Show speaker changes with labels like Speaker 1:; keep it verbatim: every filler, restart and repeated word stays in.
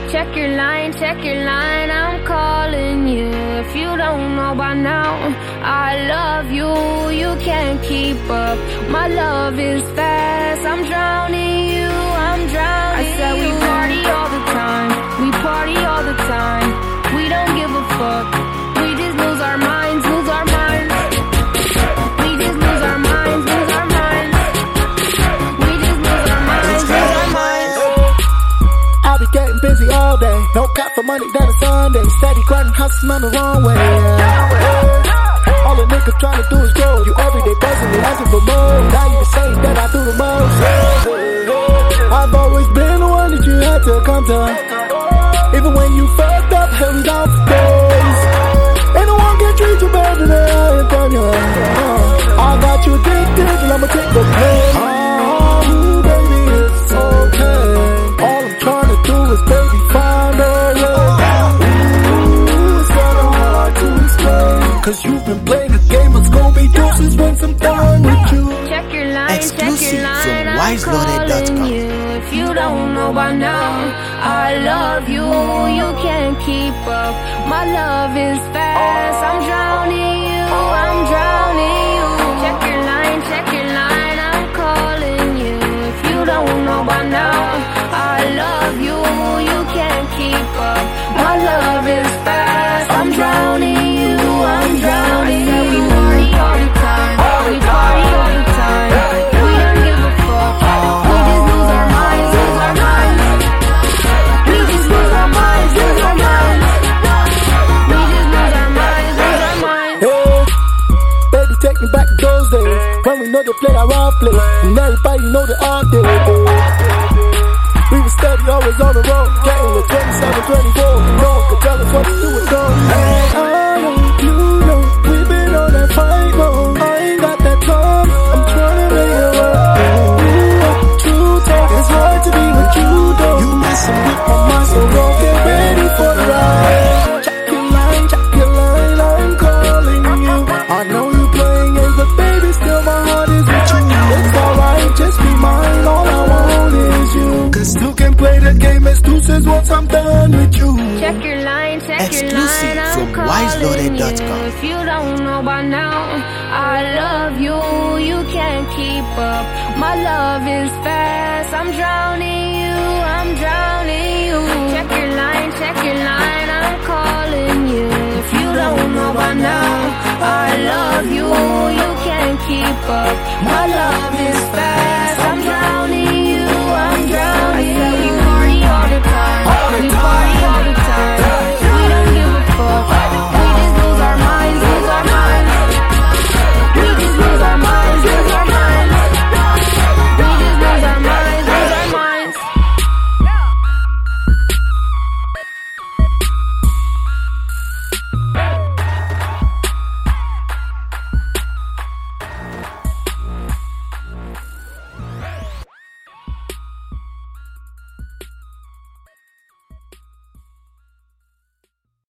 Speaker 1: Check your line, check your line, I'm calling you. If you don't know by now, I love you, you can't keep up. My love is fast, I'm drowning you, I'm drowning you. I said we party all the time, we party all the time. We don't give a fuck, we just lose our minds, lose our minds. We just lose our minds, lose our minds. We just lose our minds, lose our minds.
Speaker 2: I'll be getting busy all day, no cap for money, then it's Sunday. Steady grinding, hustling on the wrong way. Yeah. All a nigga trying to do is grow. You everyday buzzing, you asking for more. Now you be saying that I do the most. I've always been the one that you had to come to. Even when you fucked up, held me down for days. Ain't no one can treat you better than I have done you. Uh, I got you addicted, and I'ma take the blame. Oh, baby, it's okay. All I'm trying to do is, baby, find a love. Ooh, it's kinda hard to explain. Cause you've been playing the game, it's gonna be deuces once I'm done with you.
Speaker 1: Check your line,
Speaker 3: Exclusive
Speaker 1: check your line,
Speaker 3: from
Speaker 1: I'm
Speaker 3: wise loaded dot com.
Speaker 1: calling you. If you don't know by now, I love you, you can't keep up. My love is fast, I'm drowning you, I'm drowning you. Check your line, check your line, I'm calling you. If you don't know by now, I love you, you can't keep up. My love is fast, I'm drowning you, I'm drowning you. We party all the time, we party all the time. We don't give a fuck, we just lose our minds, lose our minds. We just lose our minds, lose our minds. We just lose our minds, lose our minds.
Speaker 2: Hey, baby, take me back to those days when we know they play our role play, and everybody know that all day. We were steady, always on the road, getting with twenty-seven, twenty-four. No one could tell us what to do with those. Hey, I know, you know, we've been on that fight mode. I ain't got that time, I'm trying to make it work. Ooh, true talk, it's hard to be what you do. You messing with my mind, so don't get ready for the ride. Check your line, check your line, I'm calling you. I know you playing games, but baby, still my heart is with you. It's alright, just be mine, all I want is you. Cause you can play the game as deuces once I'm done with you.
Speaker 1: Check your line, check
Speaker 3: Exclusive
Speaker 1: your line, I'm
Speaker 3: from wise loaded dot com.
Speaker 1: calling you. If you don't know by now, I love you, you can't keep up. My love is fast, I'm drowning you, I'm drowning you. Check your line, check your line, I'm calling you. If you don't know by now, I love you, you can't keep up. My love